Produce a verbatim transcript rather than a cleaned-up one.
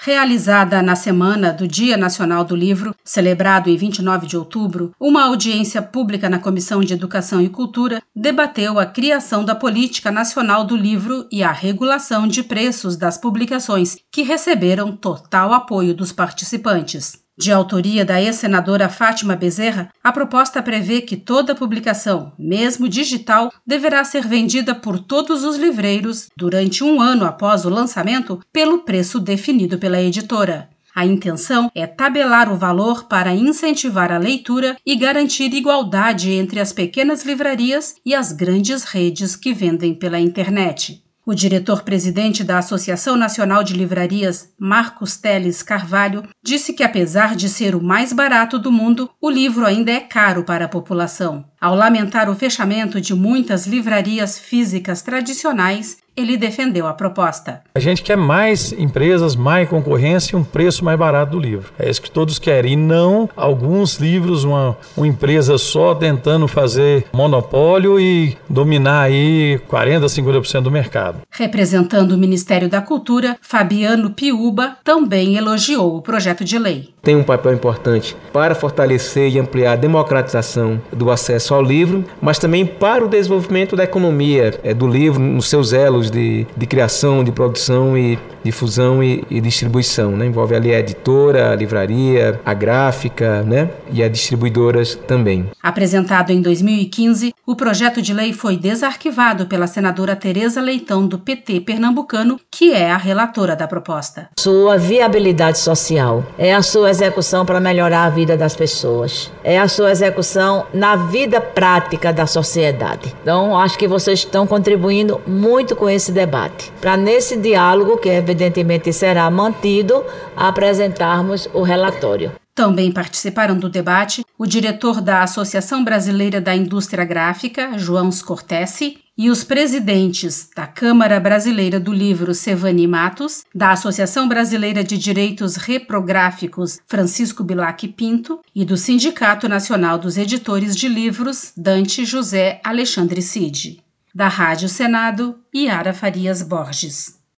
Realizada na semana do Dia Nacional do Livro, celebrado em vinte e nove de outubro, uma audiência pública na Comissão de Educação e Cultura debateu a criação da Política Nacional do Livro e a regulação de preços das publicações, que receberam total apoio dos participantes. De autoria da ex-senadora Fátima Bezerra, a proposta prevê que toda publicação, mesmo digital, deverá ser vendida por todos os livreiros durante um ano após o lançamento pelo preço definido pela editora. A intenção é tabelar o valor para incentivar a leitura e garantir igualdade entre as pequenas livrarias e as grandes redes que vendem pela internet. O diretor-presidente da Associação Nacional de Livrarias, Marcos Teles Carvalho, disse que, apesar de ser o mais barato do mundo, o livro ainda é caro para a população. Ao lamentar o fechamento de muitas livrarias físicas tradicionais, ele defendeu a proposta. A gente quer mais empresas, mais concorrência e um preço mais barato do livro. É isso que todos querem, e não alguns livros, uma, uma empresa só tentando fazer monopólio e dominar aí quarenta, cinquenta por cento do mercado. Representando o Ministério da Cultura, Fabiano Piuba também elogiou o projeto de lei. Tem um papel importante para fortalecer e ampliar a democratização do acesso ao livro, mas também para o desenvolvimento da economia é, do livro nos seus elos de, de criação, de produção e difusão e, e distribuição, né? Envolve ali a editora, a livraria, a gráfica, né? E as distribuidoras também. Apresentado em dois mil e quinze, o projeto de lei foi desarquivado pela senadora Tereza Leitão, do P T pernambucano, que é a relatora da proposta. Sua viabilidade social é a sua execução para melhorar a vida das pessoas, é a sua execução na vida prática da sociedade. Então, acho que vocês estão contribuindo muito com esse debate, para nesse diálogo, que evidentemente será mantido, apresentarmos o relatório. Também participaram do debate o diretor da Associação Brasileira da Indústria Gráfica, João Scortesi, e os presidentes da Câmara Brasileira do Livro, Sevani Matos, da Associação Brasileira de Direitos Reprográficos, Francisco Bilac Pinto, e do Sindicato Nacional dos Editores de Livros, Dante José Alexandre Cid. Da Rádio Senado, Yara Farias Borges.